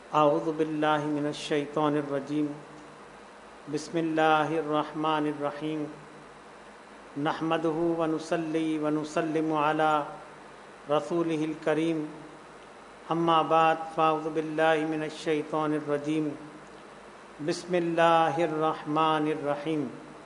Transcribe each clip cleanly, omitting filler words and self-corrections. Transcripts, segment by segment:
اعوذ باللہ من الشیطان الرجیم بسم اللہ الرحمن الرحیم نحمدہ ونصلی ونسلم علی رسولہ الکریم اما بعد فاعوذ باللہ من الشیطان الرجیم بسم اللہ الرحمن الرحیم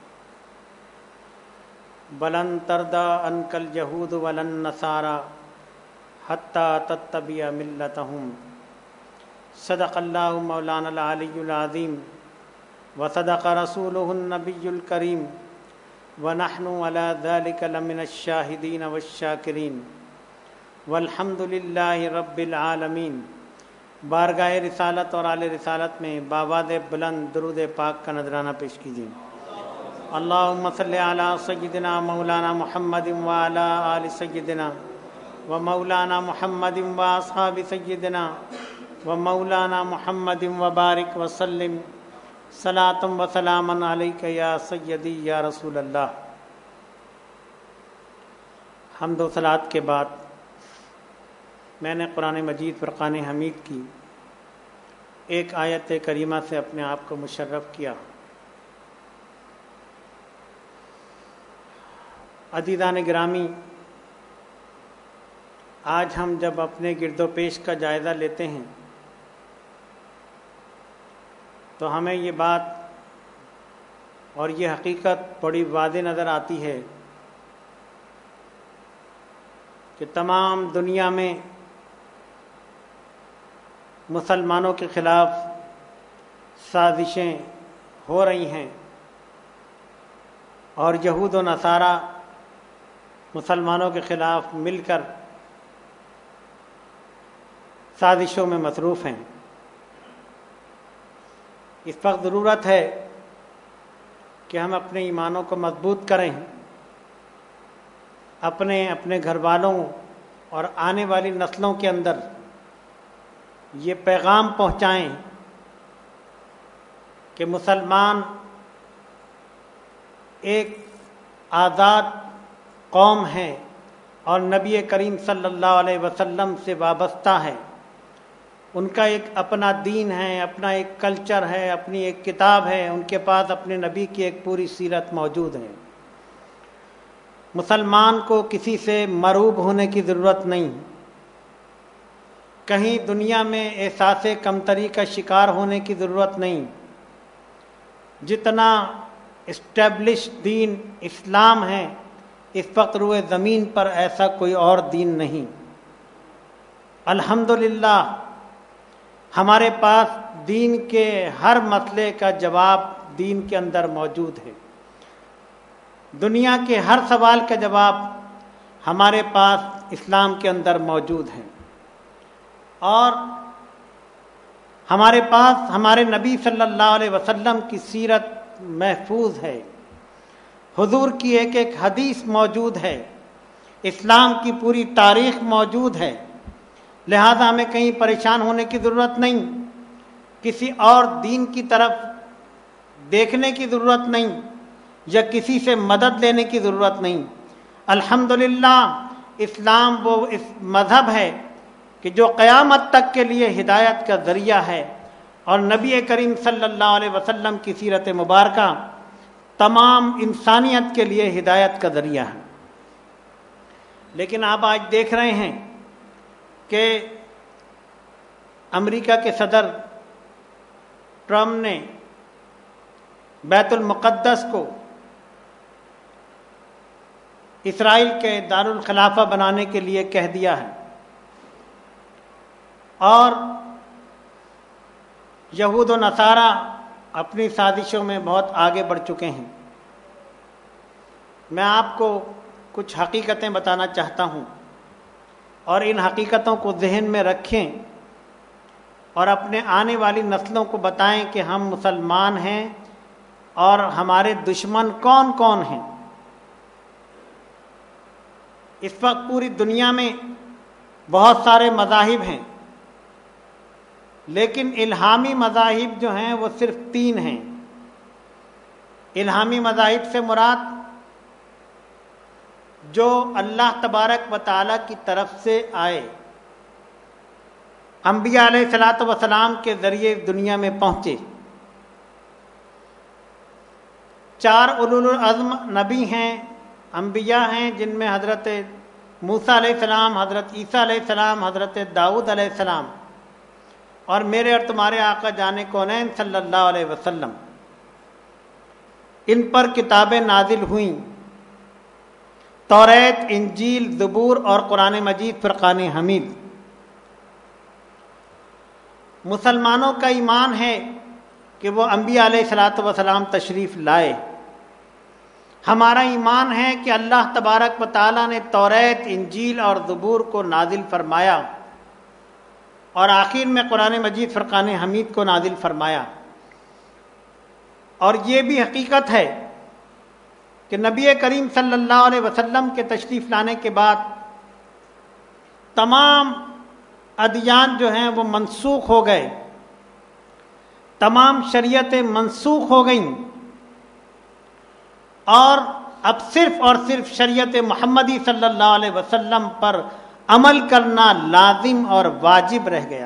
ولن ترضى عنك اليهود ولا النصارى حتى تتبع ملتهم صدق اللہ مولانا العلی العظیم وصدق رسولہ النبی الکریم ونحن علی ذلک لمن الشاہدین والشاکرین والحمد للہ رب العالمین۔ بارگاہ رسالت اور آل رسالت میں بآواز بلند درود پاک کا نذرانہ پیش کیجیے۔ اللہم صلی علی سیدنا مولانا محمد وعلی آل سیدنا و مولانا محمد و اصحاب سیدنا و مولانا محمد وبارک وسلم صلاۃ و سلاما علیک یا سیدی یا رسول اللہ۔ حمد و صلوات کے بعد میں نے قرآن مجید فرقان حمید کی ایک آیت کریمہ سے اپنے آپ کو مشرف کیا۔ عزیزان گرامی، آج ہم جب اپنے گرد و پیش کا جائزہ لیتے ہیں تو ہمیں یہ بات اور یہ حقیقت بڑی واضح نظر آتی ہے کہ تمام دنیا میں مسلمانوں کے خلاف سازشیں ہو رہی ہیں اور یہود و نصارہ مسلمانوں کے خلاف مل کر سازشوں میں مصروف ہیں۔ اس وقت ضرورت ہے کہ ہم اپنے ایمانوں کو مضبوط کریں، اپنے گھر والوں اور آنے والی نسلوں کے اندر یہ پیغام پہنچائیں کہ مسلمان ایک آزاد قوم ہے اور نبی کریم صلی اللہ علیہ وسلم سے وابستہ ہے۔ ان کا ایک اپنا دین ہے، اپنا ایک کلچر ہے، اپنی ایک کتاب ہے، ان کے پاس اپنے نبی کی ایک پوری سیرت موجود ہے۔ مسلمان کو کسی سے مرعوب ہونے کی ضرورت نہیں، کہیں دنیا میں احساس کمتری کا شکار ہونے کی ضرورت نہیں۔ جتنا اسٹیبلش دین اسلام ہے اس وقت روئے زمین پر ایسا کوئی اور دین نہیں۔ الحمدللہ ہمارے پاس دین کے ہر مسئلے کا جواب دین کے اندر موجود ہے۔ دنیا کے ہر سوال کا جواب ہمارے پاس اسلام کے اندر موجود ہے، اور ہمارے پاس ہمارے نبی صلی اللہ علیہ وسلم کی سیرت محفوظ ہے، حضور کی ایک ایک حدیث موجود ہے، اسلام کی پوری تاریخ موجود ہے۔ لہذا ہمیں کہیں پریشان ہونے کی ضرورت نہیں، کسی اور دین کی طرف دیکھنے کی ضرورت نہیں، یا کسی سے مدد لینے کی ضرورت نہیں۔ الحمدللہ اسلام وہ اس مذہب ہے کہ جو قیامت تک کے لیے ہدایت کا ذریعہ ہے، اور نبی کریم صلی اللہ علیہ وسلم کی سیرت مبارکہ تمام انسانیت کے لیے ہدایت کا ذریعہ ہے۔ لیکن آپ آج دیکھ رہے ہیں کہ امریکہ کے صدر ٹرمپ نے بیت المقدس کو اسرائیل کے دارالخلافہ بنانے کے لیے کہہ دیا ہے، اور یہود و نصارہ اپنی سازشوں میں بہت آگے بڑھ چکے ہیں۔ میں آپ کو کچھ حقیقتیں بتانا چاہتا ہوں، اور ان حقیقتوں کو ذہن میں رکھیں اور اپنے آنے والی نسلوں کو بتائیں کہ ہم مسلمان ہیں اور ہمارے دشمن کون کون ہیں۔ اس وقت پوری دنیا میں بہت سارے مذاہب ہیں، لیکن الہامی مذاہب جو ہیں وہ صرف 3 ہیں۔ الہامی مذاہب سے مراد جو اللہ تبارک و تعالیٰ کی طرف سے آئے، انبیاء علیہ الصلوۃ والسلام کے ذریعے دنیا میں پہنچے۔ 4 اولو العزم نبی ہیں، انبیاء ہیں، جن میں حضرت موسیٰ علیہ السلام، حضرت عیسیٰ علیہ السلام، حضرت داؤد علیہ السلام، اور میرے اور تمہارے آقا جان کونین صلی اللہ علیہ وسلم۔ ان پر کتابیں نازل ہوئیں، توریت، انجیل، زبور اور قرآن مجید فرقان حمید۔ مسلمانوں کا ایمان ہے کہ وہ انبیاء علیہ الصلوۃ والسلام تشریف لائے۔ ہمارا ایمان ہے کہ اللہ تبارک و تعالیٰ نے توریت، انجیل اور زبور کو نازل فرمایا اور آخر میں قرآن مجید فرقان حمید کو نازل فرمایا۔ اور یہ بھی حقیقت ہے کہ نبی کریم صلی اللہ علیہ وسلم کے تشریف لانے کے بعد تمام ادیان جو ہیں وہ منسوخ ہو گئے، تمام شریعتیں منسوخ ہو گئیں، اور اب صرف اور صرف شریعت محمدی صلی اللہ علیہ وسلم پر عمل کرنا لازم اور واجب رہ گیا۔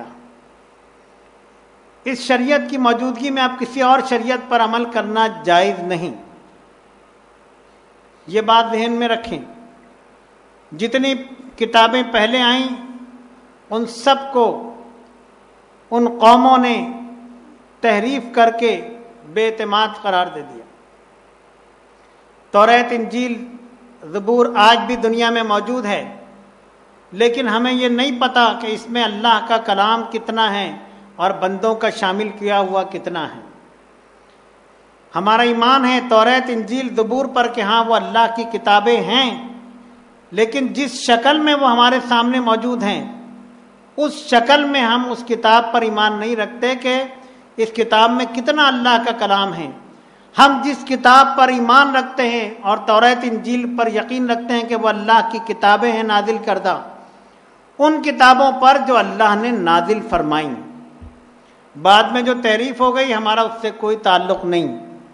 اس شریعت کی موجودگی میں اب کسی اور شریعت پر عمل کرنا جائز نہیں۔ یہ بات ذہن میں رکھیں۔ جتنی کتابیں پہلے آئیں ان سب کو ان قوموں نے تحریف کر کے بے اعتماد قرار دے دیا۔ توریت، انجیل، زبور آج بھی دنیا میں موجود ہے، لیکن ہمیں یہ نہیں پتہ کہ اس میں اللہ کا کلام کتنا ہے اور بندوں کا شامل کیا ہوا کتنا ہے۔ ہمارا ایمان ہے توریت، انجیل، زبور پر کہ ہاں وہ اللہ کی کتابیں ہیں، لیکن جس شکل میں وہ ہمارے سامنے موجود ہیں اس شکل میں ہم اس کتاب پر ایمان نہیں رکھتے کہ اس کتاب میں کتنا اللہ کا کلام ہے۔ ہم جس کتاب پر ایمان رکھتے ہیں اور توریت، انجیل پر یقین رکھتے ہیں کہ وہ اللہ کی کتابیں ہیں نازل کردہ، ان کتابوں پر جو اللہ نے نازل فرمائیں۔ بعد میں جو تحریف ہو گئی ہمارا اس سے کوئی تعلق نہیں۔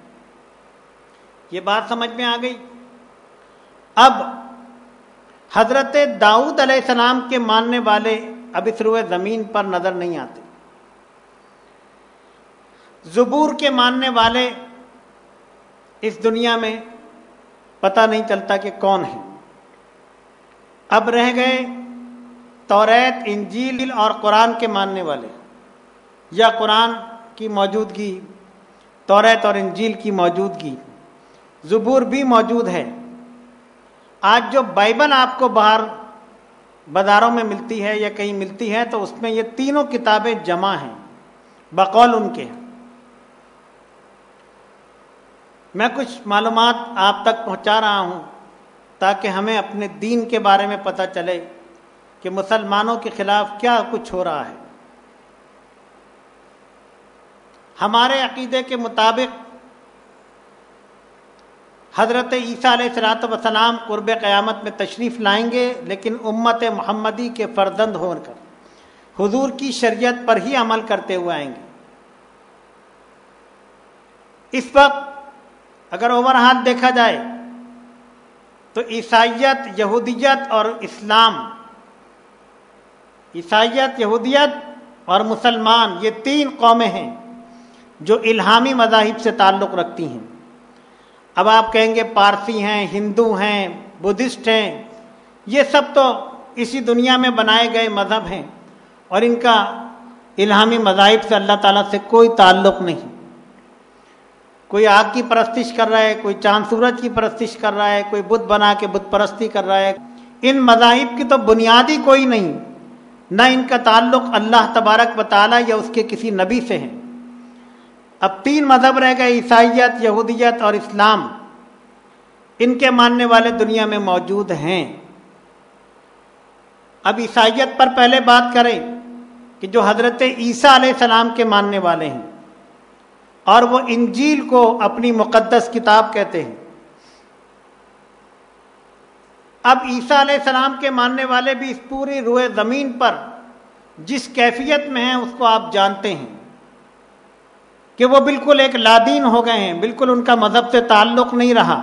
یہ بات سمجھ میں آ گئی؟ اب حضرت داؤد علیہ السلام کے ماننے والے اب اس روئے زمین پر نظر نہیں آتے۔ زبور کے ماننے والے اس دنیا میں پتہ نہیں چلتا کہ کون ہیں۔ اب رہ گئے توریت، انجیل اور قرآن کے ماننے والے، یا قرآن کی موجودگی، توریت اور انجیل کی موجودگی، زبور بھی موجود ہے۔ آج جو بائبل آپ کو باہر بازاروں میں ملتی ہے یا کہیں ملتی ہے تو اس میں یہ تینوں کتابیں جمع ہیں بقول ان کے۔ میں کچھ معلومات آپ تک پہنچا رہا ہوں تاکہ ہمیں اپنے دین کے بارے میں پتہ چلے کہ مسلمانوں کے خلاف کیا کچھ ہو رہا ہے۔ ہمارے عقیدے کے مطابق حضرت عیسیٰ علیہ الصلوۃ والسلام قرب قیامت میں تشریف لائیں گے، لیکن امت محمدی کے فرزند ہو کر حضور کی شریعت پر ہی عمل کرتے ہوئے آئیں گے۔ اس وقت اگر اوورہال دیکھا جائے تو عیسائیت، یہودیت اور اسلام، عیسائیت، یہودیت اور مسلمان، یہ 3 قومیں ہیں جو الہامی مذاہب سے تعلق رکھتی ہیں۔ اب آپ کہیں گے پارسی ہیں، ہندو ہیں، بدھسٹ ہیں، یہ سب تو اسی دنیا میں بنائے گئے مذہب ہیں اور ان کا الہامی مذاہب سے اللہ تعالیٰ سے کوئی تعلق نہیں۔ کوئی آگ کی پرستش کر رہا ہے، کوئی چاند سورج کی پرستش کر رہا ہے، کوئی بت بنا کے بت پرستی کر رہا ہے۔ ان مذاہب کی تو بنیادی کوئی نہیں، نہ ان کا تعلق اللہ تبارک و تعالیٰ یا اس کے کسی نبی سے ہے۔ اب 3 مذہب رہ گئے، عیسائیت، یہودیت اور اسلام۔ ان کے ماننے والے دنیا میں موجود ہیں۔ اب عیسائیت پر پہلے بات کریں کہ جو حضرت عیسیٰ علیہ السلام کے ماننے والے ہیں اور وہ انجیل کو اپنی مقدس کتاب کہتے ہیں۔ اب عیسیٰ علیہ السلام کے ماننے والے بھی اس پوری روئے زمین پر جس کیفیت میں ہیں اس کو آپ جانتے ہیں کہ وہ بالکل ایک لادین ہو گئے ہیں، بالکل ان کا مذہب سے تعلق نہیں رہا۔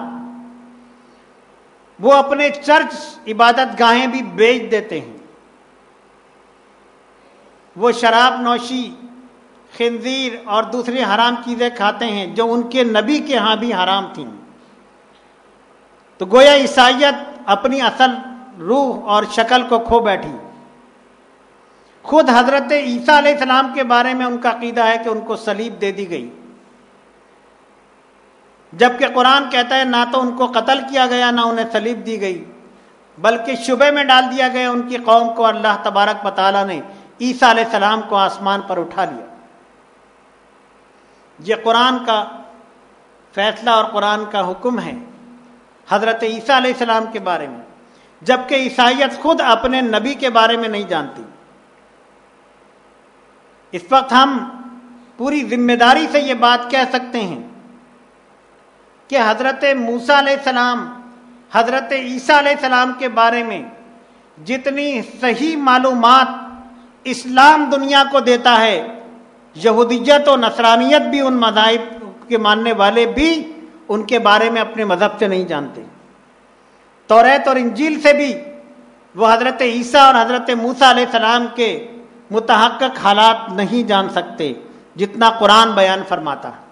وہ اپنے چرچ، عبادت گاہیں بھی بیچ دیتے ہیں۔ وہ شراب نوشی، خنزیر اور دوسری حرام چیزیں کھاتے ہیں جو ان کے نبی کے ہاں بھی حرام تھیں۔ تو گویا عیسائیت اپنی اصل روح اور شکل کو کھو بیٹھی۔ خود حضرت عیسیٰ علیہ السلام کے بارے میں ان کا عقیدہ ہے کہ ان کو صلیب دے دی گئی، جبکہ قرآن کہتا ہے نہ تو ان کو قتل کیا گیا نہ انہیں صلیب دی گئی، بلکہ شبے میں ڈال دیا گیا ان کی قوم کو۔ اللہ تبارک و تعالیٰ نے عیسیٰ علیہ السلام کو آسمان پر اٹھا لیا۔ یہ قرآن کا فیصلہ اور قرآن کا حکم ہے حضرت عیسیٰ علیہ السلام کے بارے میں، جبکہ عیسائیت خود اپنے نبی کے بارے میں نہیں جانتی۔ اس وقت ہم پوری ذمہ داری سے یہ بات کہہ سکتے ہیں کہ حضرت موسیٰ علیہ السلام، حضرت عیسیٰ علیہ السلام کے بارے میں جتنی صحیح معلومات اسلام دنیا کو دیتا ہے، یہودیت و نصرانیت بھی، ان مذاہب کے ماننے والے بھی ان کے بارے میں اپنے مذہب سے نہیں جانتے۔ توریت اور انجیل سے بھی وہ حضرت عیسیٰ اور حضرت موسیٰ علیہ السلام کے متحقق حالات نہیں جان سکتے جتنا قرآن بیان فرماتا ہے۔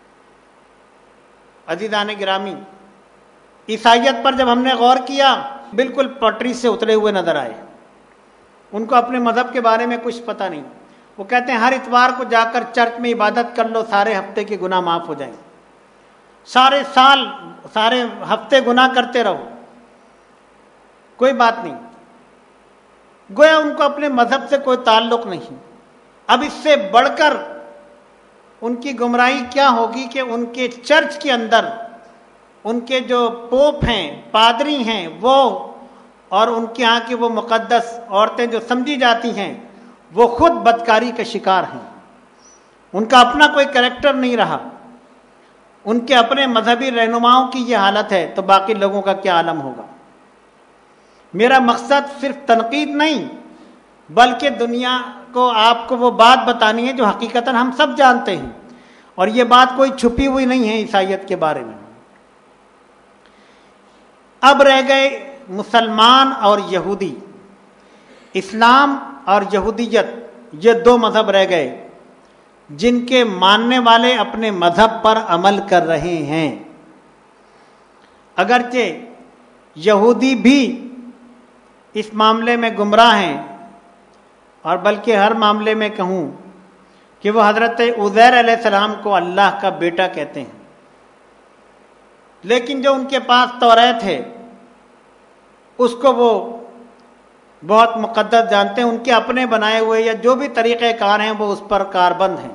عزیزان گرامی، عیسائیت پر جب ہم نے غور کیا بالکل پٹری سے اترے ہوئے نظر آئے۔ ان کو اپنے مذہب کے بارے میں کچھ پتہ نہیں۔ وہ کہتے ہیں ہر اتوار کو جا کر چرچ میں عبادت کر لو، سارے ہفتے کے گناہ معاف ہو جائیں۔ سارے سال، سارے ہفتے گناہ کرتے رہو، کوئی بات نہیں۔ گویا ان کو اپنے مذہب سے کوئی تعلق نہیں۔ اب اس سے بڑھ کر ان کی گمراہی کیا ہوگی کہ ان کے چرچ کے اندر ان کے جو پوپ ہیں، پادری ہیں، وہ اور ان کے ہاں کی وہ مقدس عورتیں جو سمجھی جاتی ہیں، وہ خود بدکاری کے شکار ہیں۔ ان کا اپنا کوئی کریکٹر نہیں رہا۔ ان کے اپنے مذہبی رہنماؤں کی یہ حالت ہے تو باقی لوگوں کا کیا عالم ہوگا۔ میرا مقصد صرف تنقید نہیں، بلکہ دنیا کو آپ کو وہ بات بتانی ہے جو حقیقتاً ہم سب جانتے ہیں، اور یہ بات کوئی چھپی ہوئی نہیں ہے عیسائیت کے بارے میں۔ اب رہ گئے مسلمان اور یہودی، اسلام اور یہودیت، یہ دو مذہب رہ گئے جن کے ماننے والے اپنے مذہب پر عمل کر رہے ہیں۔ اگرچہ یہودی بھی اس معاملے میں گمراہ ہیں، اور بلکہ ہر معاملے میں کہوں کہ وہ حضرت عزیر علیہ السلام کو اللہ کا بیٹا کہتے ہیں، لیکن جو ان کے پاس توریت ہے اس کو وہ بہت مقدس جانتے ہیں۔ ان کے اپنے بنائے ہوئے یا جو بھی طریقہ کار ہیں وہ اس پر کاربند ہیں۔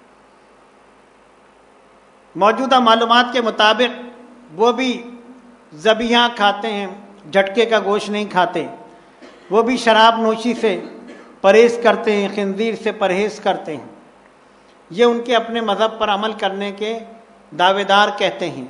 موجودہ معلومات کے مطابق وہ بھی ذبیحہ کھاتے ہیں، جھٹکے کا گوشت نہیں کھاتے، وہ بھی شراب نوشی سے پرہیز کرتے ہیں، خنزیر سے پرہیز کرتے ہیں۔ یہ ان کے اپنے مذہب پر عمل کرنے کے دعوے دار کہتے ہیں۔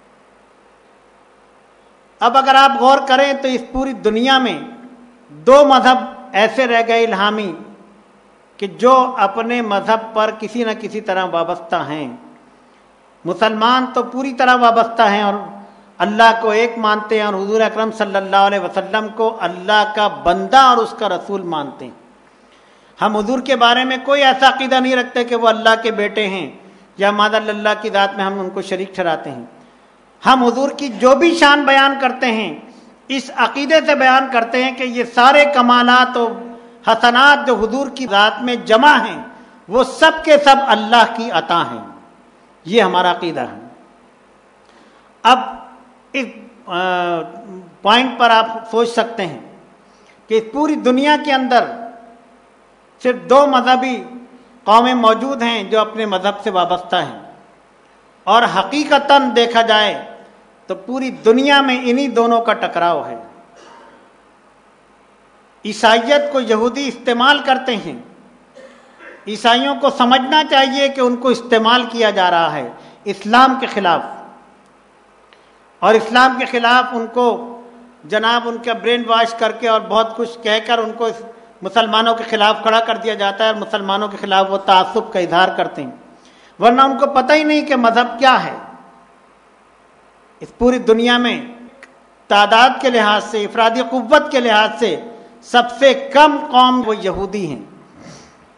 اب اگر آپ غور کریں تو اس پوری دنیا میں دو مذہب ایسے رہ گئے الہامی کہ جو اپنے مذہب پر کسی نہ کسی طرح وابستہ ہیں۔ مسلمان تو پوری طرح وابستہ ہیں اور اللہ کو ایک مانتے ہیں، اور حضور اکرم صلی اللہ علیہ وسلم کو اللہ کا بندہ اور اس کا رسول مانتے ہیں۔ ہم حضور کے بارے میں کوئی ایسا عقیدہ نہیں رکھتے کہ وہ اللہ کے بیٹے ہیں یا معاذ اللہ کی ذات میں ہم ان کو شریک ٹھہراتے ہیں۔ ہم حضور کی جو بھی شان بیان کرتے ہیں اس عقیدے سے بیان کرتے ہیں کہ یہ سارے کمالات و حسنات جو حضور کی ذات میں جمع ہیں وہ سب کے سب اللہ کی عطا ہیں۔ یہ ہمارا عقیدہ ہے۔ اب اس پوائنٹ پر آپ سوچ سکتے ہیں کہ اس پوری دنیا کے اندر صرف دو مذہبی قومیں موجود ہیں جو اپنے مذہب سے وابستہ ہیں، اور حقیقتاً دیکھا جائے تو پوری دنیا میں انہی دونوں کا ٹکراؤ ہے۔ عیسائیت کو یہودی استعمال کرتے ہیں۔ عیسائیوں کو سمجھنا چاہیے کہ ان کو استعمال کیا جا رہا ہے اسلام کے خلاف، اور اسلام کے خلاف ان کو جناب ان کا برین واش کر کے اور بہت کچھ کہہ کر ان کو مسلمانوں کے خلاف کھڑا کر دیا جاتا ہے، اور مسلمانوں کے خلاف وہ تعصب کا اظہار کرتے ہیں، ورنہ ان کو پتہ ہی نہیں کہ مذہب کیا ہے۔ اس پوری دنیا میں تعداد کے لحاظ سے، افرادی قوت کے لحاظ سے سب سے کم قوم وہ یہودی ہیں۔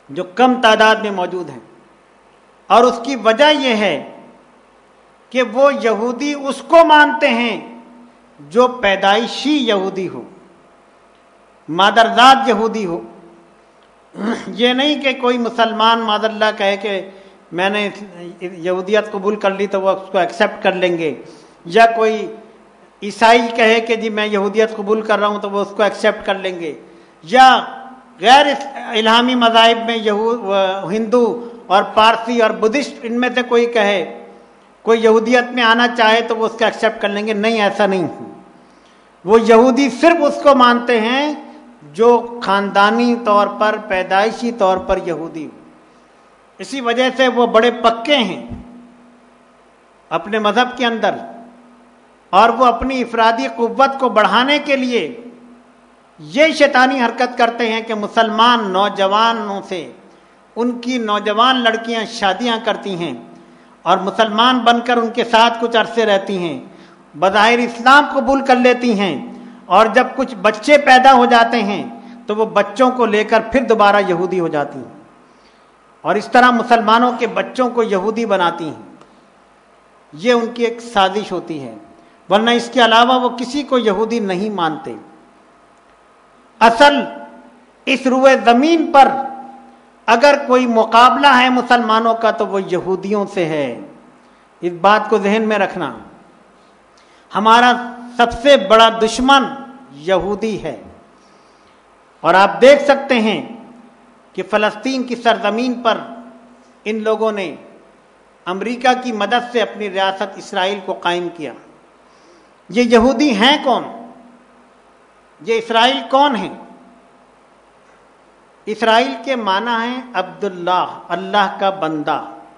جو کم تعداد میں موجود ہیں، اور اس کی وجہ یہ ہے کہ وہ یہودی اس کو مانتے ہیں جو پیدائشی یہودی ہو، مادرزاد یہودی ہو۔ یہ نہیں کہ کوئی مسلمان معاذ اللہ کہے کہ میں نے یہودیت قبول کر لی تو وہ اس کو ایکسیپٹ کر لیں گے، یا کوئی عیسائی کہے کہ جی میں یہودیت قبول کر رہا ہوں تو وہ اس کو ایکسیپٹ کر لیں گے، یا غیر الہامی مذاہب میں ہندو اور پارسی اور بدھسٹ ان میں سے کوئی کہے کوئی یہودیت میں آنا چاہے تو وہ اس کو ایکسیپٹ کر لیں گے۔ نہیں، ایسا نہیں۔ وہ یہودی صرف اس کو مانتے ہیں جو خاندانی طور پر پیدائشی طور پر یہودی ہو۔ اسی وجہ سے وہ بڑے پکے ہیں اپنے مذہب کے اندر، اور وہ اپنی افرادی قوت کو بڑھانے کے لیے یہ شیطانی حرکت کرتے ہیں کہ مسلمان نوجوانوں سے ان کی نوجوان لڑکیاں شادیاں کرتی ہیں اور مسلمان بن کر ان کے ساتھ کچھ عرصے رہتی ہیں، بظاہر اسلام قبول کر لیتی ہیں، اور جب کچھ بچے پیدا ہو جاتے ہیں تو وہ بچوں کو لے کر پھر دوبارہ یہودی ہو جاتی ہیں، اور اس طرح مسلمانوں کے بچوں کو یہودی بناتی ہیں۔ یہ ان کی ایک سازش ہوتی ہے، ورنہ اس کے علاوہ وہ کسی کو یہودی نہیں مانتے۔ اصل اس روئے زمین پر اگر کوئی مقابلہ ہے مسلمانوں کا تو وہ یہودیوں سے ہے۔ اس بات کو ذہن میں رکھنا، ہمارا سب سے بڑا دشمن یہودی ہے۔ اور آپ دیکھ سکتے ہیں کہ فلسطین کی سرزمین پر ان لوگوں نے امریکہ کی مدد سے اپنی ریاست اسرائیل کو قائم کیا۔ یہ یہودی ہیں کون؟ یہ اسرائیل کون ہیں؟ اسرائیل کے معنی ہیں عبداللہ، اللہ کا بندہ۔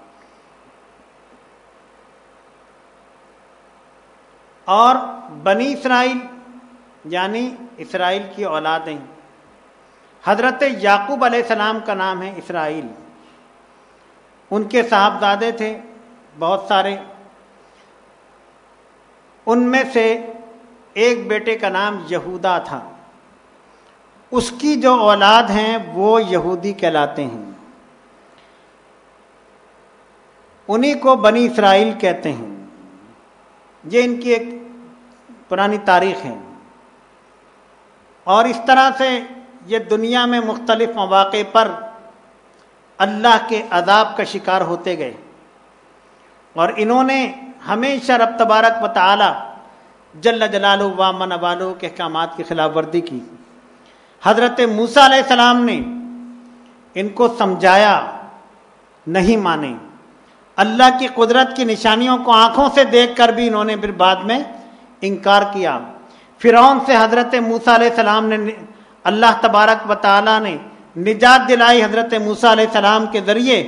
اور بنی اسرائیل یعنی اسرائیل کی اولادیں۔ حضرت یعقوب علیہ السلام کا نام ہے اسرائیل۔ ان کے صاحبزادے تھے بہت سارے، ان میں سے ایک بیٹے کا نام یہودا تھا، اس کی جو اولاد ہیں وہ یہودی کہلاتے ہیں، انہی کو بنی اسرائیل کہتے ہیں۔ یہ ان کی ایک پرانی تاریخ ہے، اور اس طرح سے یہ دنیا میں مختلف مواقع پر اللہ کے عذاب کا شکار ہوتے گئے، اور انہوں نے ہمیشہ رب تبارک و تعالی جل جلالہ و من والہ کے احکامات کی خلاف ورزی کی۔ حضرت موسیٰ علیہ السلام نے ان کو سمجھایا، نہیں مانے۔ اللہ کی قدرت کی نشانیوں کو آنکھوں سے دیکھ کر بھی انہوں نے پھر بعد میں انکار کیا۔ فرعون سے حضرت موسیٰ علیہ السلام نے، اللہ تبارک و تعالی نے نجات دلائی حضرت موسیٰ علیہ السلام کے ذریعے،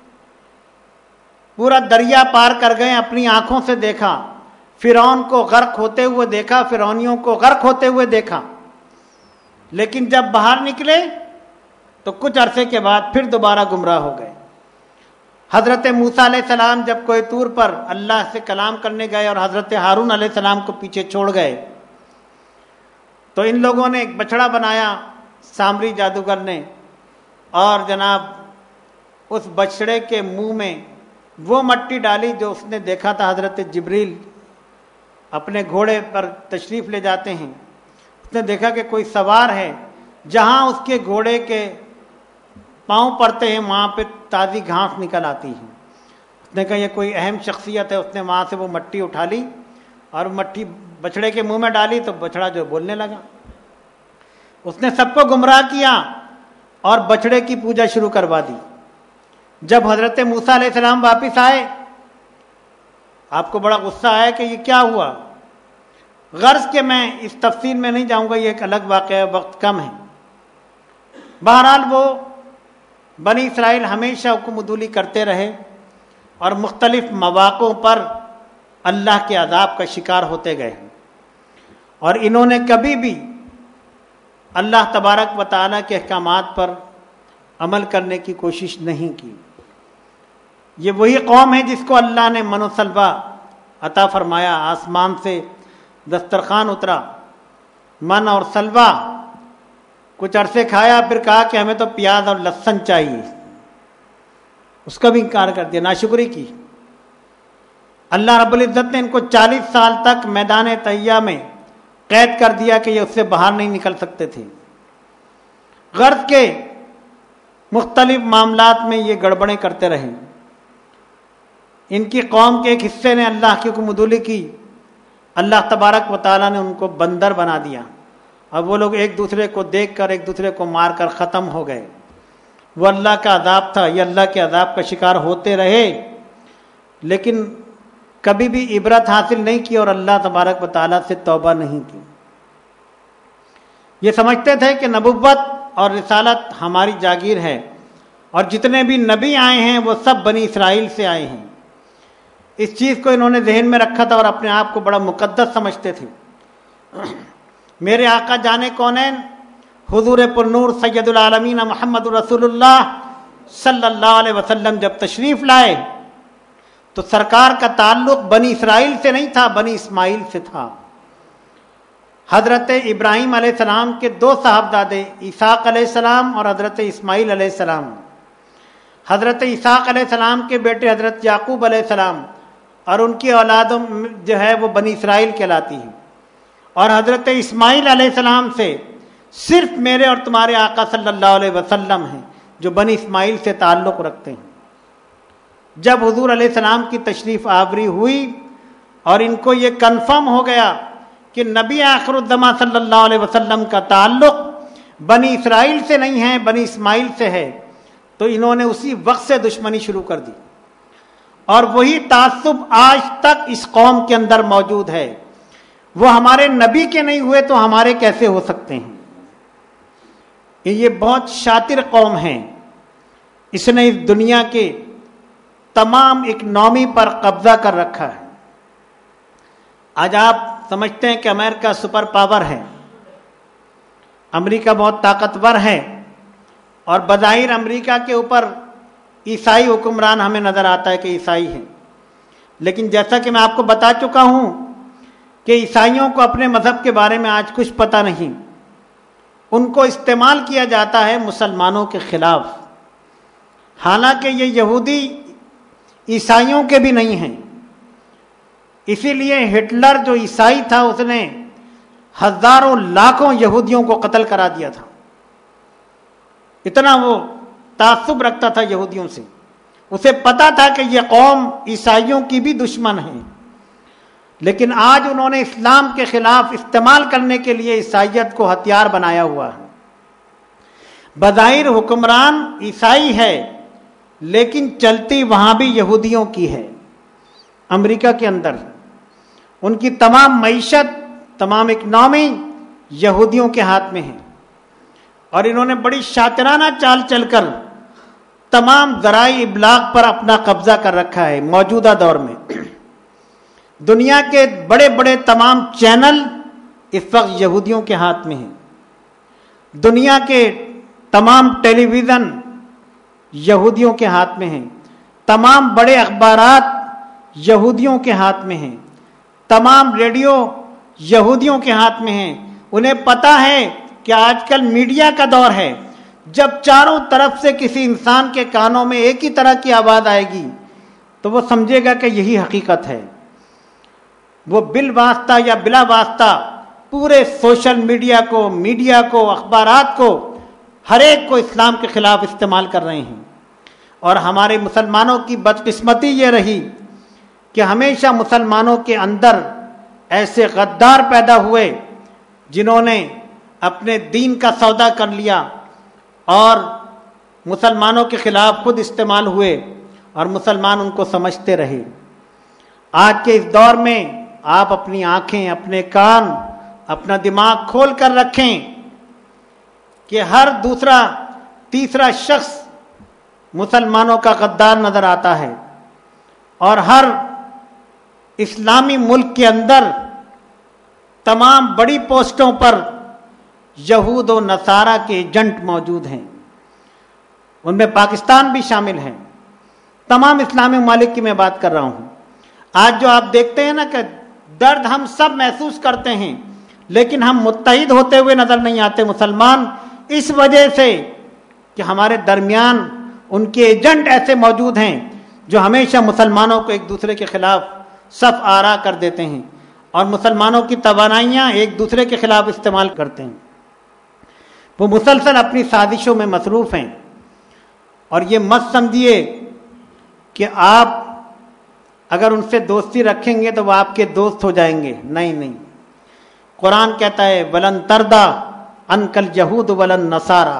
پورا دریا پار کر گئے، اپنی آنکھوں سے دیکھا، فرعون کو غرق ہوتے ہوئے دیکھا، فرعونیوں کو غرق ہوتے ہوئے دیکھا، لیکن جب باہر نکلے تو کچھ عرصے کے بعد پھر دوبارہ گمراہ ہو گئے۔ حضرت موسیٰ علیہ السلام جب کوہ طور پر اللہ سے کلام کرنے گئے اور حضرت ہارون علیہ السلام کو پیچھے چھوڑ گئے، تو ان لوگوں نے ایک بچڑا بنایا سامری جادوگر نے، اور جناب اس بچڑے کے منہ میں وہ مٹی ڈالی جو اس نے دیکھا تھا حضرت جبریل اپنے گھوڑے پر تشریف لے جاتے ہیں۔ اس نے دیکھا کہ کوئی سوار ہے، جہاں اس کے گھوڑے کے پاؤں پڑتے ہیں وہاں پہ تازی گھاس نکل آتی ہے۔ اس نے کہا یہ کوئی اہم شخصیت ہے، اس نے وہاں سے وہ مٹی اٹھا لی اور مٹی بچڑے کے منہ میں ڈالی تو بچڑا جو بولنے لگا۔ اس نے سب کو گمراہ کیا اور بچڑے کی پوجا شروع کروا دی۔ جب حضرت موسیٰ علیہ السلام واپس آئے، آپ کو بڑا غصہ آیا کہ یہ کیا ہوا۔ غرض کہ میں اس تفصیل میں نہیں جاؤں گا، یہ ایک الگ واقعہ ہے، وقت کم ہے۔ بہرحال وہ بنی اسرائیل ہمیشہ حکم عدولی کرتے رہے اور مختلف مواقعوں پر اللہ کے عذاب کا شکار ہوتے گئے، اور انہوں نے کبھی بھی اللہ تبارک و تعالیٰ کے احکامات پر عمل کرنے کی کوشش نہیں کی۔ یہ وہی قوم ہے جس کو اللہ نے من و سلوہ عطا فرمایا، آسمان سے دسترخوان اترا، من اور سلوہ کچھ عرصے کھایا، پھر کہا کہ ہمیں تو پیاز اور لہسن چاہیے، اس کا بھی انکار کر دیا، ناشکری کی۔ اللہ رب العزت نے ان کو 40 سال تک میدان تہیہ میں قید کر دیا کہ یہ اس سے باہر نہیں نکل سکتے تھے۔ غرض کے مختلف معاملات میں یہ گڑبڑیں کرتے رہے۔ ان کی قوم کے ایک حصے نے اللہ کی حکم عدولی کی، اللہ تبارک و تعالیٰ نے ان کو بندر بنا دیا، اور وہ لوگ ایک دوسرے کو دیکھ کر ایک دوسرے کو مار کر ختم ہو گئے۔ وہ اللہ کا عذاب تھا، یہ اللہ کے عذاب کا شکار ہوتے رہے، لیکن کبھی بھی عبرت حاصل نہیں کی اور اللہ تبارک و تعالیٰ سے توبہ نہیں کی۔ یہ سمجھتے تھے کہ نبوت اور رسالت ہماری جاگیر ہے، اور جتنے بھی نبی آئے ہیں وہ سب بنی اسرائیل سے آئے ہیں۔ اس چیز کو انہوں نے ذہن میں رکھا تھا اور اپنے آپ کو بڑا مقدس سمجھتے تھے۔ میرے آقا جانے کونین حضور پرنور سید العالمین محمد رسول اللہ صلی اللہ علیہ وسلم جب تشریف لائے تو سرکار کا تعلق بنی اسرائیل سے نہیں تھا، بنی اسماعیل سے تھا۔ حضرت ابراہیم علیہ السلام کے 2 صاحبزادے اسحاق علیہ السلام اور حضرت اسماعیل علیہ السلام، حضرت اسحاق علیہ السلام کے بیٹے حضرت یعقوب علیہ السلام اور ان کی اولادوں جو ہے وہ بنی اسرائیل کہلاتی ہے، اور حضرت اسماعیل علیہ السلام سے صرف میرے اور تمہارے آقا صلی اللہ علیہ وسلم ہیں جو بنی اسماعیل سے تعلق رکھتے ہیں۔ جب حضور علیہ السلام کی تشریف آوری ہوئی اور ان کو یہ کنفرم ہو گیا کہ نبی آخر الزماں صلی اللہ علیہ وسلم کا تعلق بنی اسرائیل سے نہیں ہے، بنی اسماعیل سے ہے، تو انہوں نے اسی وقت سے دشمنی شروع کر دی، اور وہی تعصب آج تک اس قوم کے اندر موجود ہے۔ وہ ہمارے نبی کے نہیں ہوئے تو ہمارے کیسے ہو سکتے ہیں؟ یہ بہت شاطر قوم ہے، اس نے اس دنیا کے تمام اکنامی پر قبضہ کر رکھا ہے۔ آج آپ سمجھتے ہیں کہ امریکہ سپر پاور ہے، امریکہ بہت طاقتور ہے، اور بظاہر امریکہ کے اوپر عیسائی حکمران ہمیں نظر آتا ہے کہ عیسائی ہیں، لیکن جیسا کہ میں آپ کو بتا چکا ہوں کہ عیسائیوں کو اپنے مذہب کے بارے میں آج کچھ پتہ نہیں، ان کو استعمال کیا جاتا ہے مسلمانوں کے خلاف، حالانکہ یہ یہودی عیسائیوں کے بھی نہیں ہیں۔ اسی لیے ہٹلر جو عیسائی تھا اس نے ہزاروں لاکھوں یہودیوں کو قتل کرا دیا تھا، اتنا وہ تعصب رکھتا تھا یہودیوں سے۔ اسے پتا تھا کہ یہ قوم عیسائیوں کی بھی دشمن ہے، لیکن آج انہوں نے اسلام کے خلاف استعمال کرنے کے لیے عیسائیت کو ہتھیار بنایا ہوا ہے۔ بظاہر حکمران عیسائی ہے، لیکن چلتی وہاں بھی یہودیوں کی ہے۔ امریکہ کے اندر ان کی تمام معیشت، تمام اکنامی یہودیوں کے ہاتھ میں ہے، اور انہوں نے بڑی شاطرانہ چال چل کر تمام ذرائع ابلاغ پر اپنا قبضہ کر رکھا ہے۔ موجودہ دور میں دنیا کے بڑے بڑے تمام چینل اس وقت یہودیوں کے ہاتھ میں ہیں، دنیا کے تمام ٹیلی ویژن یہودیوں کے ہاتھ میں ہیں، تمام بڑے اخبارات یہودیوں کے ہاتھ میں ہیں، تمام ریڈیو یہودیوں کے ہاتھ میں ہیں۔ انہیں پتہ ہے کہ آج کل میڈیا کا دور ہے، جب چاروں طرف سے کسی انسان کے کانوں میں ایک ہی طرح کی آواز آئے گی تو وہ سمجھے گا کہ یہی حقیقت ہے۔ وہ بالواسطہ یا بلا واسطہ پورے سوشل میڈیا کو اخبارات کو ہر ایک کو اسلام کے خلاف استعمال کر رہے ہیں، اور ہمارے مسلمانوں کی بدقسمتی یہ رہی کہ ہمیشہ مسلمانوں کے اندر ایسے غدار پیدا ہوئے جنہوں نے اپنے دین کا سودا کر لیا اور مسلمانوں کے خلاف خود استعمال ہوئے، اور مسلمان ان کو سمجھتے رہے۔ آج کے اس دور میں آپ اپنی آنکھیں، اپنے کان، اپنا دماغ کھول کر رکھیں کہ ہر دوسرا تیسرا شخص مسلمانوں کا غدار نظر آتا ہے، اور ہر اسلامی ملک کے اندر تمام بڑی پوسٹوں پر یہود و نصارہ کے ایجنٹ موجود ہیں، ان میں پاکستان بھی شامل ہے۔ تمام اسلامی ممالک کی میں بات کر رہا ہوں۔ آج جو آپ دیکھتے ہیں نا کہ درد ہم سب محسوس کرتے ہیں، لیکن ہم متحد ہوتے ہوئے نظر نہیں آتے۔ مسلمان اس وجہ سے کہ ہمارے درمیان ان کے ایجنٹ ایسے موجود ہیں جو ہمیشہ مسلمانوں کو ایک دوسرے کے خلاف صف آرا کر دیتے ہیں اور مسلمانوں کی توانائیاں ایک دوسرے کے خلاف استعمال کرتے ہیں. وہ مسلسل اپنی سازشوں میں مصروف ہیں. اور یہ مت سمجھیے کہ آپ اگر ان سے دوستی رکھیں گے تو وہ آپ کے دوست ہو جائیں گے. نہیں، قرآن کہتا ہے ولن تردا عنک الیہود ولن نصارا،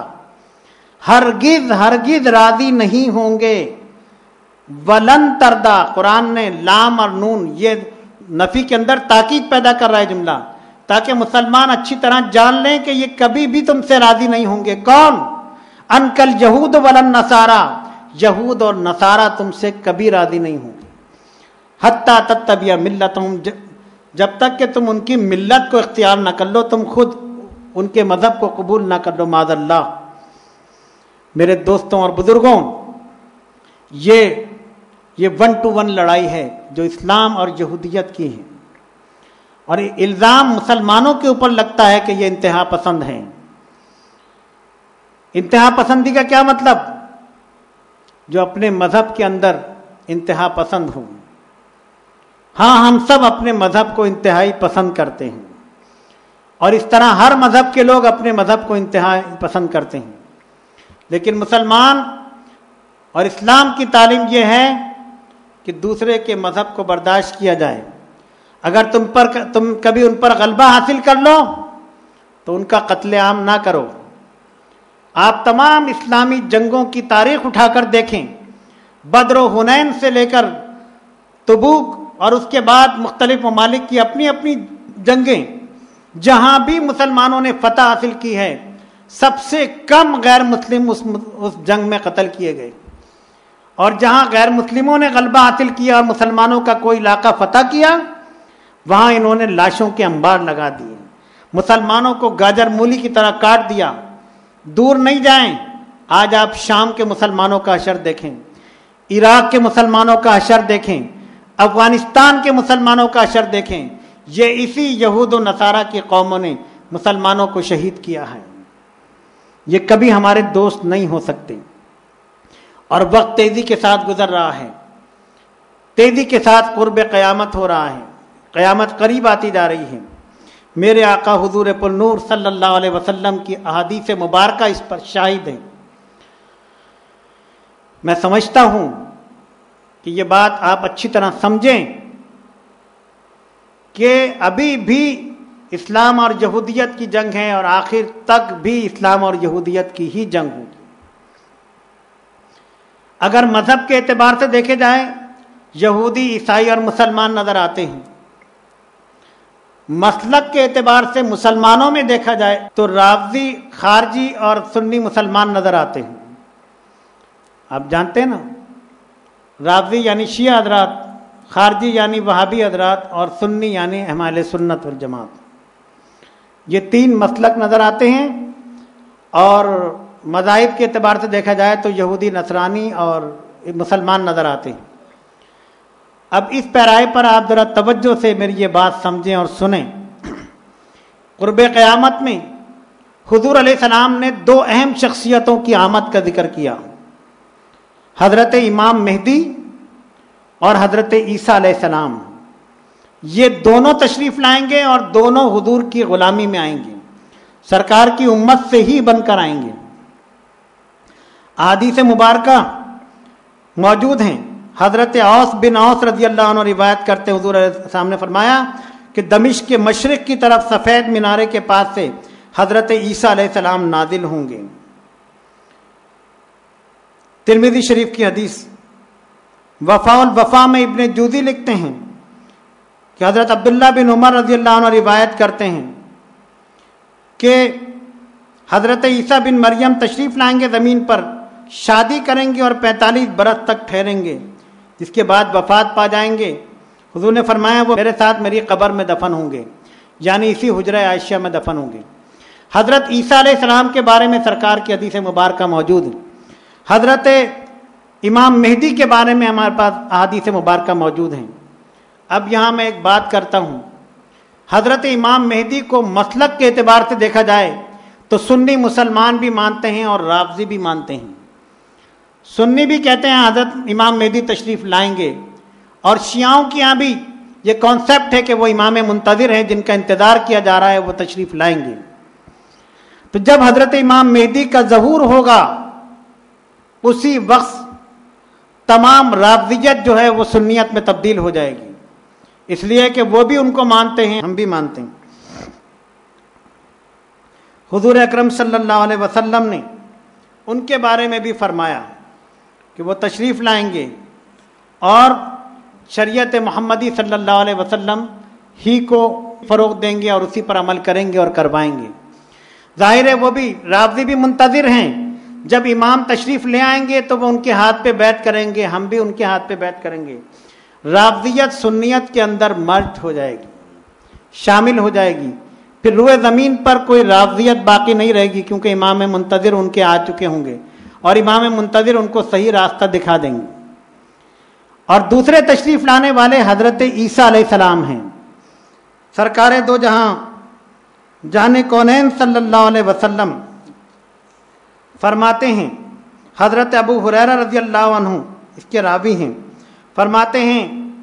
ہرگز راضی نہیں ہوں گے. ولن تردا، قرآن نے لام اور نون یہ نفی کے اندر تاکید پیدا کر رہا ہے جملہ، تاکہ مسلمان اچھی طرح جان لیں کہ یہ کبھی بھی تم سے راضی نہیں ہوں گے. کون؟ عنک الیہود ولن نصارا، یہود اور نصارہ تم سے کبھی راضی نہیں ہوں گے. حتی تتبع ملتہم، جب تک کہ تم ان کی ملت کو اختیار نہ کر لو، تم خود ان کے مذہب کو قبول نہ کر لو. معاذ اللہ. میرے دوستوں اور بزرگوں، یہ 1-to-1 لڑائی ہے جو اسلام اور یہودیت کی ہے، اور الزام مسلمانوں کے اوپر لگتا ہے کہ یہ انتہا پسند ہیں. انتہا پسندی کا کیا مطلب؟ جو اپنے مذہب کے اندر انتہا پسند ہوں. ہاں، ہم سب اپنے مذہب کو انتہائی پسند کرتے ہیں، اور اس طرح ہر مذہب کے لوگ اپنے مذہب کو انتہائی پسند کرتے ہیں. لیکن مسلمان اور اسلام کی تعلیم یہ ہے کہ دوسرے کے مذہب کو برداشت کیا جائے. اگر تم کبھی ان پر غلبہ حاصل کر لو تو ان کا قتل عام نہ کرو. آپ تمام اسلامی جنگوں کی تاریخ اٹھا کر دیکھیں، بدر و حنین سے لے کر تبوک اور اس کے بعد مختلف ممالک کی اپنی اپنی جنگیں، جہاں بھی مسلمانوں نے فتح حاصل کی ہے، سب سے کم غیر مسلم اس جنگ میں قتل کیے گئے. اور جہاں غیر مسلموں نے غلبہ حاصل کیا اور مسلمانوں کا کوئی علاقہ فتح کیا، وہاں انہوں نے لاشوں کے انبار لگا دیے، مسلمانوں کو گاجر مولی کی طرح کاٹ دیا. دور نہیں جائیں، آج آپ شام کے مسلمانوں کا حشر دیکھیں، عراق کے مسلمانوں کا حشر دیکھیں، افغانستان کے مسلمانوں کا حشر دیکھیں. یہ اسی یہود و نصارہ کی قوموں نے مسلمانوں کو شہید کیا ہے. یہ کبھی ہمارے دوست نہیں ہو سکتے. اور وقت تیزی کے ساتھ گزر رہا ہے، تیزی کے ساتھ قرب قیامت ہو رہا ہے، قیامت قریب آتی جا رہی ہے. میرے آقا حضور پر نور صلی اللہ علیہ وسلم کی احادیث مبارکہ اس پر شاہد ہیں. میں سمجھتا ہوں کہ یہ بات آپ اچھی طرح سمجھیں کہ ابھی بھی اسلام اور یہودیت کی جنگ ہے، اور آخر تک بھی اسلام اور یہودیت کی ہی جنگ ہوگی. اگر مذہب کے اعتبار سے دیکھے جائیں، یہودی، عیسائی اور مسلمان نظر آتے ہیں. مسلک کے اعتبار سے مسلمانوں میں دیکھا جائے تو رافضی، خارجی اور سنی مسلمان نظر آتے ہیں. آپ جانتے ہیں نا، رافضی یعنی شیعہ حضرات، خارجی یعنی وہابی حضرات، اور سنی یعنی اہل سنت والجماعت. یہ 3 مسلک نظر آتے ہیں. اور مذاہب کے اعتبار سے دیکھا جائے تو یہودی، نصرانی اور مسلمان نظر آتے ہیں. اب اس پیرائے پر آپ ذرا توجہ سے میری یہ بات سمجھیں اور سنیں. قرب قیامت میں حضور علیہ السلام نے 2 اہم شخصیتوں کی آمد کا ذکر کیا، حضرت امام مہدی اور حضرت عیسیٰ علیہ السلام. یہ دونوں تشریف لائیں گے اور دونوں حضور کی غلامی میں آئیں گے، سرکار کی امت سے ہی بن کر آئیں گے. احادیث مبارکہ موجود ہیں. حضرت اوس بن اوس رضی اللہ عنہ روایت کرتے حضور علیہ السلام نے فرمایا کہ دمشق کے مشرق کی طرف سفید مینارے کے پاس سے حضرت عیسیٰ علیہ السلام نازل ہوں گے. ترمذی شریف کی حدیث. وفاء الوفا میں ابن جوزی لکھتے ہیں کہ حضرت عبداللہ بن عمر رضی اللہ عنہ روایت کرتے ہیں کہ حضرت عیسیٰ بن مریم تشریف لائیں گے زمین پر، شادی کریں گے اور 45 برس تک ٹھہریں گے، جس کے بعد وفات پا جائیں گے. حضور نے فرمایا وہ میرے ساتھ میری قبر میں دفن ہوں گے، یعنی اسی حجرہ عائشہ میں دفن ہوں گے. حضرت عیسیٰ علیہ السلام کے بارے میں سرکار کی حدیث مبارکہ موجود ہے. حضرت امام مہدی کے بارے میں ہمارے پاس احادیث مبارکہ موجود ہیں. اب یہاں میں ایک بات کرتا ہوں. حضرت امام مہدی کو مسلک کے اعتبار سے دیکھا جائے تو سنی مسلمان بھی مانتے ہیں اور رافضی بھی مانتے ہیں. سنی بھی کہتے ہیں حضرت امام مہدی تشریف لائیں گے، اور شیعوں کے یہاں بھی یہ کانسیپٹ ہے کہ وہ امام منتظر ہیں جن کا انتظار کیا جا رہا ہے، وہ تشریف لائیں گے. تو جب حضرت امام مہدی کا ظہور ہوگا اسی وقت تمام رافضیت جو ہے وہ سنیت میں تبدیل ہو جائے گی، اس لیے کہ وہ بھی ان کو مانتے ہیں، ہم بھی مانتے ہیں. حضور اکرم صلی اللہ علیہ وسلم نے ان کے بارے میں بھی فرمایا کہ وہ تشریف لائیں گے اور شریعت محمدی صلی اللہ علیہ وسلم ہی کو فروغ دیں گے اور اسی پر عمل کریں گے اور کروائیں گے. ظاہر ہے وہ بھی رافضی بھی منتظر ہیں، جب امام تشریف لے آئیں گے تو وہ ان کے ہاتھ پہ بیعت کریں گے، ہم بھی ان کے ہاتھ پہ بیعت کریں گے. رافضیت سنیت کے اندر مرج ہو جائے گی، شامل ہو جائے گی. پھر روئے زمین پر کوئی رافضیت باقی نہیں رہے گی، کیونکہ امام منتظر ان کے آ چکے ہوں گے اور امام منتظر ان کو صحیح راستہ دکھا دیں گے. اور دوسرے تشریف لانے والے حضرت عیسیٰ علیہ السلام ہیں. سرکار دو جہاں جہان کونین صلی اللہ علیہ وسلم فرماتے ہیں، حضرت ابو ہریرہ رضی اللہ عنہ اس کے راوی ہیں، فرماتے ہیں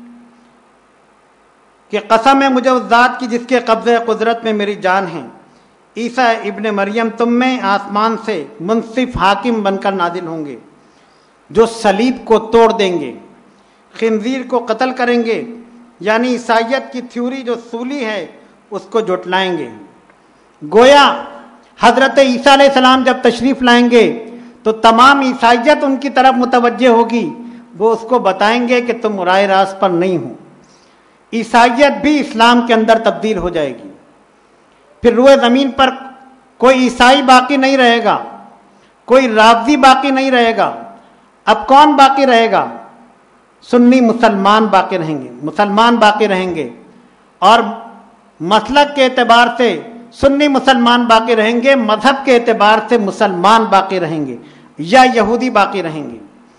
کہ قسم ہے مجھے اس ذات کی جس کے قبضے قدرت میں میری جان ہے، عیسیٰ ابن مریم تم میں آسمان سے منصف حاکم بن کر نازل ہوں گے، جو صلیب کو توڑ دیں گے، خنزیر کو قتل کریں گے، یعنی عیسائیت کی تھیوری جو سولی ہے اس کو جھٹلائیں گے. گویا حضرت عیسیٰ علیہ السلام جب تشریف لائیں گے تو تمام عیسائیت ان کی طرف متوجہ ہوگی، وہ اس کو بتائیں گے کہ تم راہ راست پر نہیں ہو. عیسائیت بھی اسلام کے اندر تبدیل ہو جائے گی. پھر روئے زمین پر کوئی عیسائی باقی نہیں رہے گا، کوئی رافضی باقی نہیں رہے گا. اب کون باقی رہے گا؟ سنی مسلمان باقی رہیں گے، مسلمان باقی رہیں گے. اور مسلک کے اعتبار سے سنی مسلمان باقی رہیں گے، مذہب کے اعتبار سے مسلمان باقی رہیں گے یا یہودی باقی رہیں گے.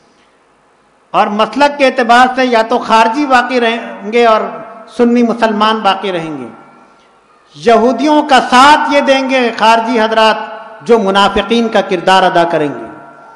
اور مسلک کے اعتبار سے یا تو خارجی باقی رہیں گے اور سنی مسلمان باقی رہیں گے. یہودیوں کا ساتھ یہ دیں گے خارجی حضرات جو منافقین کا کردار ادا کریں گے،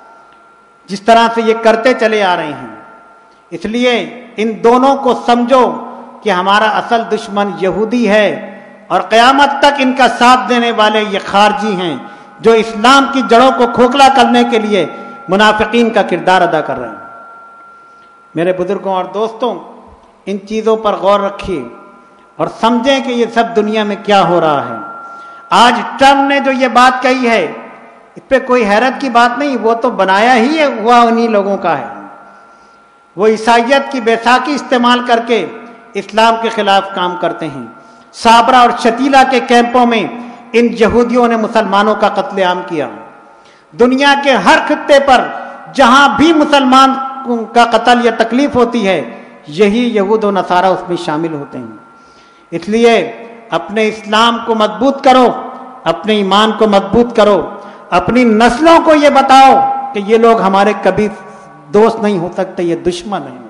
جس طرح سے یہ کرتے چلے آ رہے ہیں. اس لیے ان دونوں کو سمجھو کہ ہمارا اصل دشمن یہودی ہے اور قیامت تک ان کا ساتھ دینے والے یہ خارجی ہیں جو اسلام کی جڑوں کو کھوکھلا کرنے کے لیے منافقین کا کردار ادا کر رہے ہیں. میرے بزرگوں اور دوستوں، ان چیزوں پر غور رکھیے اور سمجھیں کہ یہ سب دنیا میں کیا ہو رہا ہے. آج ٹرمپ نے جو یہ بات کہی ہے اس پہ کوئی حیرت کی بات نہیں، وہ تو بنایا ہی ہوا انہی لوگوں کا ہے. وہ عیسائیت کی بیساکھی استعمال کر کے اسلام کے خلاف کام کرتے ہیں. صابرہ اور شتیلہ کے کیمپوں میں ان یہودیوں نے مسلمانوں کا قتل عام کیا. دنیا کے ہر خطے پر جہاں بھی مسلمان کا قتل یا تکلیف ہوتی ہے یہی یہود و نصارہ اس میں شامل ہوتے ہیں. اس لیے اپنے اسلام کو مضبوط کرو، اپنے ایمان کو مضبوط کرو، اپنی نسلوں کو یہ بتاؤ کہ یہ لوگ ہمارے کبھی دوست نہیں ہو سکتے، یہ دشمن ہیں.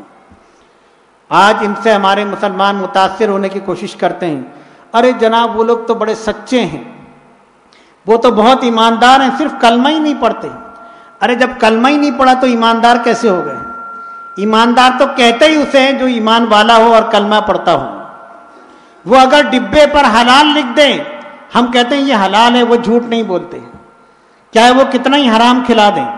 آج ان سے ہمارے مسلمان متاثر ہونے کی کوشش کرتے ہیں. ارے جناب وہ لوگ تو بڑے سچے ہیں، وہ تو بہت ایماندار ہیں، صرف کلمہ ہی نہیں پڑھتے. ارے جب کلمہ ہی نہیں پڑھا تو ایماندار کیسے ہو گئے؟ ایماندار تو کہتے ہی اسے ہیں جو ایمان والا ہو اور کلمہ پڑھتا ہو. وہ اگر ڈبے پر حلال لکھ دیں، ہم کہتے ہیں یہ حلال ہے، وہ جھوٹ نہیں بولتے، چاہے وہ کتنا ہی حرام کھلا دیں.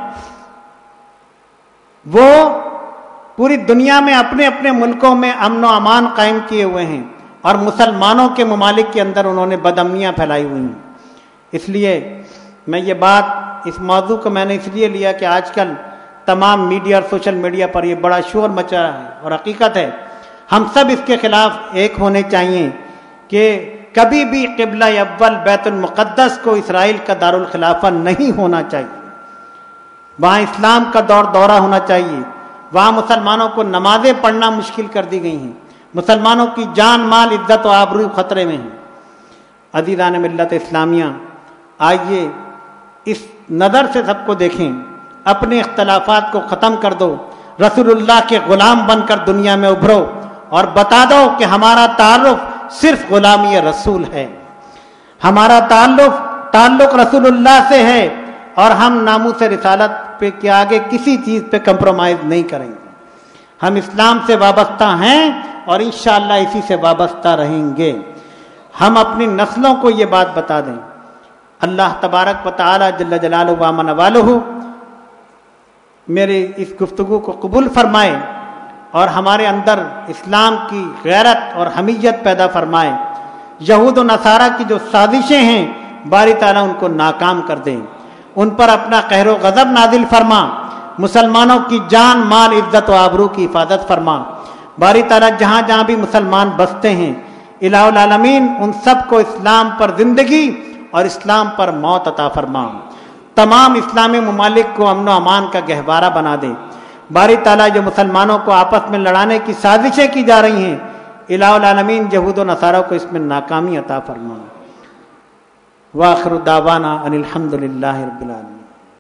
وہ پوری دنیا میں اپنے اپنے ملکوں میں امن و امان قائم کیے ہوئے ہیں اور مسلمانوں کے ممالک کے اندر انہوں نے بدامنیاں پھیلائی ہوئی ہیں. اس لیے میں یہ بات، اس موضوع کو میں نے اس لیے لیا کہ آج کل تمام میڈیا اور سوشل میڈیا پر یہ بڑا شور مچا رہا ہے اور حقیقت ہے ہم سب اس کے خلاف ایک ہونے چاہیے کہ کبھی بھی قبلہ اول بیت المقدس کو اسرائیل کا دارالخلافہ نہیں ہونا چاہیے. وہاں اسلام کا دورہ ہونا چاہیے. وہاں مسلمانوں کو نمازیں پڑھنا مشکل کر دی گئی ہیں، مسلمانوں کی جان مال عزت و آبرو خطرے میں ہیں. عزیزان ملت اسلامیہ، آئیے اس نظر سے سب کو دیکھیں، اپنے اختلافات کو ختم کر دو، رسول اللہ کے غلام بن کر دنیا میں ابھرو اور بتا دو کہ ہمارا تعارف صرف غلامی رسول ہے. ہمارا تعلق ताल्लुक रसूलुल्लाह से है और हम नामूस रिसालत पे के आगे किसी चीज़ पे कंप्रोमाइज़ नहीं करेंगे। हम इस्लाम से वाबस्ता हैं और इंशाअल्लाह इसी से वाबस्ता रहेंगे। हम अपनी नस्लों को ये बात बता दें। अल्लाह तबारक व तआला जल्ल जलालुहु व मन वालुहु मेरे इस गुफ्तगू को कबूल फरमाए और हमारे अंदर इस्लाम की गैरत और हमीयत पैदा फरमाए। यहूद व नसारा की जो साजिशें हैं बारी ताला उनको नाकाम कर दें, उन पर अपना कहर व गज़ब नाजिल फरमा। मुसलमानों की जान माल इज्जत व आबरू की हिफाजत फरमा। बारी ताला जहाँ जहाँ भी मुसलमान बसते हैं इलाहुल आलमीन उन सब को इस्लाम पर जिंदगी और इस्लाम पर मौत अता फरमा। तमाम इस्लामी ममालिक को अमन व अमान का गहवारा बना दे। बारी ताला जो मुसलमानों को आपस में लड़ाने की साजिशें की जा रही हैं इलाहुल आलमीन यहूद व नसारा को इसमें नाकामी अता फरमा। वाखिरु दावाना अनिल हम्दुलिल्लाहि रब्बिल आलमीन।